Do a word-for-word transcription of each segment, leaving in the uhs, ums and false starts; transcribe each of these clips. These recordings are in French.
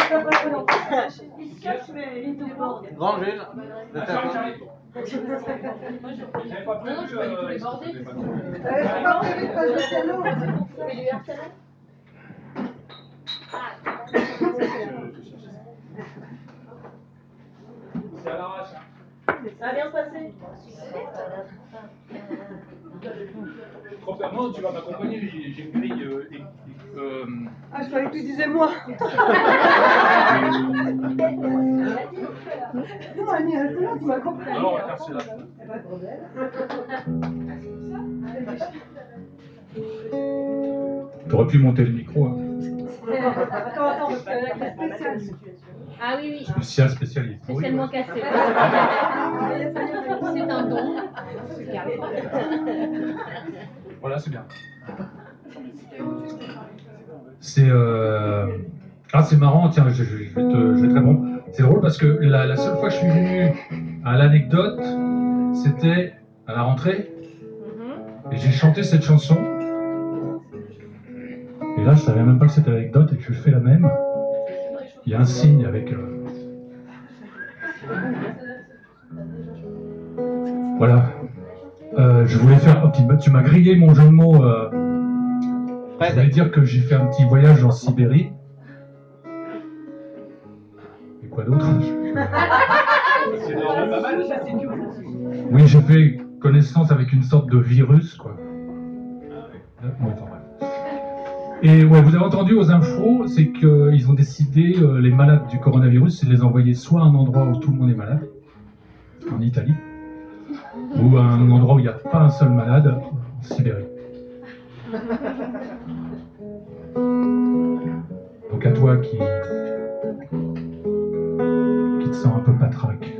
Il se cache, mais il déborde. Grand Gilles, de ta part. J'avais pas prévu. Non, je vais tous les border. C'est à l'arrache. Ça va bien se passer. Trop peur. Non, tu vas m'accompagner, j'ai j'ai une grille. Euh, euh, Ah, je croyais que tu disais moi. Non, Annie, reste là, tu m'accompagnes. Alors, on va faire celle-là. Pas de problème. T'aurais pu monter le micro. Hein. Attends, attends, parce que là, il est spécial. Ah oui, oui. Spécial, spécialiste. Spécialement cassé. C'est un don. Voilà, c'est bien. C'est euh... ah, c'est marrant. Tiens, je, je, je, vais te, je vais te répondre. C'est drôle parce que la, la seule fois que je suis venu à l'anecdote, c'était à la rentrée, et j'ai chanté cette chanson. Et là, je savais même pas que c'était l'anecdote et que je fais la même. Il y a un signe avec. Euh... Voilà. Euh, je voulais faire un petit. Tu m'as grillé mon jeu de mots. Euh... Je voulais dire que j'ai fait un petit voyage en Sibérie. Et quoi d'autre? Oui, j'ai fait connaissance avec une sorte de virus, quoi. Bon, enfin, bref. Et ouais, vous avez entendu aux infos, c'est qu'ils ont décidé, euh, les malades du coronavirus, c'est de les envoyer soit à un endroit où tout le monde est malade, en Italie, ou à un endroit où il n'y a pas un seul malade, en Sibérie. Donc à toi qui, qui te sens un peu patraque,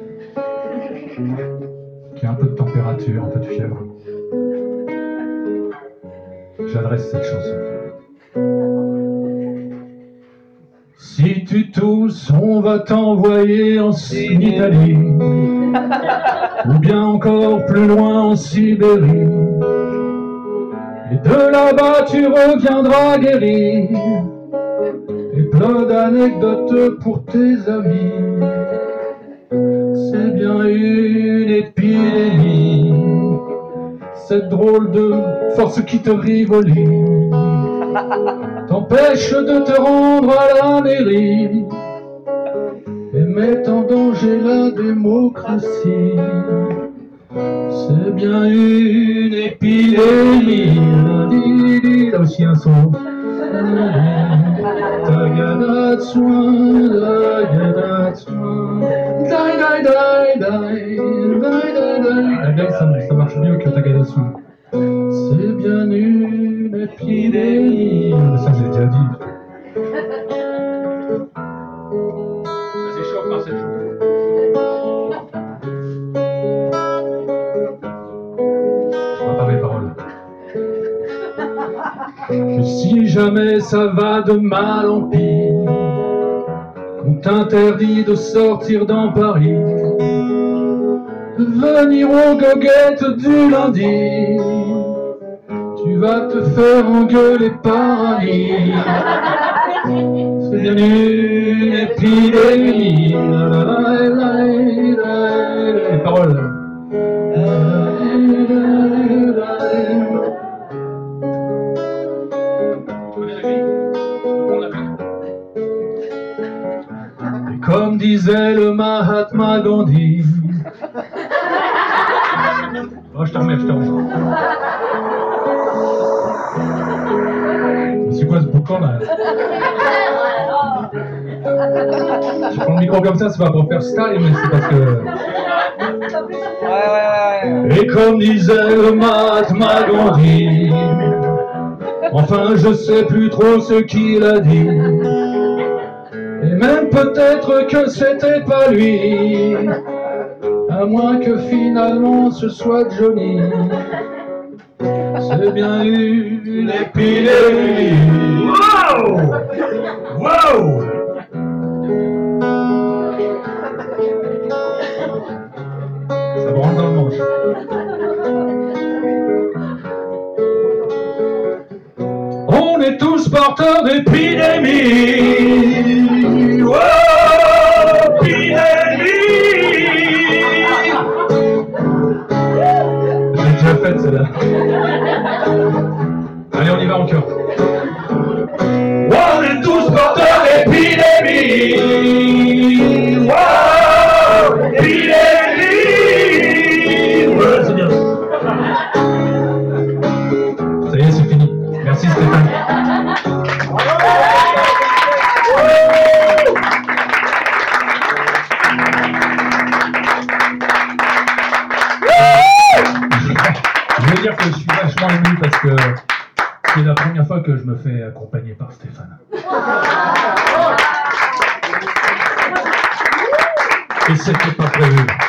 qui a un peu de température, un peu de fièvre, j'adresse cette chanson. Si tu tousses, on va t'envoyer en Italie, ou bien encore plus loin en Sibérie. Et de là-bas tu reviendras guéri, et plein d'anecdotes pour tes amis. C'est bien une épidémie, cette drôle de force qui te rivolie, t'empêche de te rendre à la mairie et met en danger la démocratie. C'est bien une épidémie. Là aussi un son. Ça marche mieux que Tagadatsu. C'est bien une épidémie. Ça, j'ai déjà dit. Vas-y, chauffe, Marcel, chauffe. Je vois pas mes paroles. Et si jamais ça va de mal en pire, qu'on t'interdit de sortir dans Paris, de venir aux goguettes du lundi, tu vas te faire engueuler par ami. C'est bien une épidémie. Les paroles. Et comme disait le Mahatma Gandhi. Oh, je te remets, je te remets. C'est quoi ce boucan là? Je prends le micro comme ça, c'est pas pour faire style, mais c'est parce que... Ouais, ouais, ouais. Et comme disait le Mahatma Gandhi, enfin je sais plus trop ce qu'il a dit, et même peut-être que c'était pas lui, à moins que finalement ce soit Johnny. C'est bien une épidémie. Wow! Wow! Ça me rentre dans le manche. On est tous porteurs d'épidémie. Wow! sûr. On est tous porteurs d'épidémie. Wow, épidémie. Ouais, c'est bien. Ça y est, c'est fini. Merci Stéphane. Je veux dire que je suis vachement ému parce que c'est la première fois que je me fais accompagner par Stéphane. Et c'était pas prévu.